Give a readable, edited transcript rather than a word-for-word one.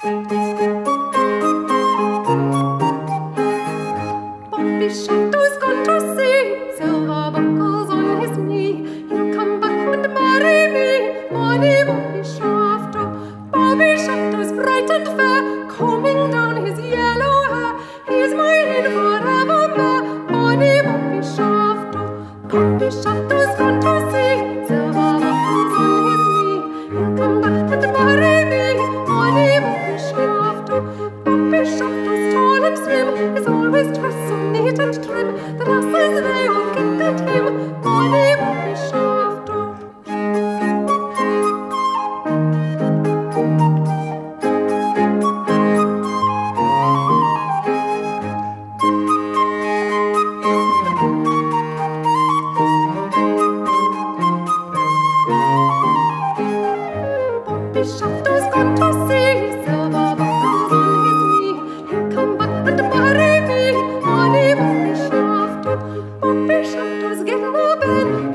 Bobby Shafto's gone to sea, silver buckles on his knee. He'll come back and marry me, bonny Bobby Shafto. Bobby Shafto's bright and fair, combing down his yellow hair. He's mine forevermore, bonny Bobby Shafto. Bobby Shafto's gone to sea, silver buckles on his knee. He'll come back and marry me, bonny Bobby Shafto. Bobby Shafto's tall and slim, is always dressed so neat and trim. The lasses they all kick at him, bonny Bobby Shafto. Bobby Shafto's gone to sea, silver buckles on his knee. He'll come back and marry me, bonny Bobby Shafto. Bobby Shafto's getting a bed,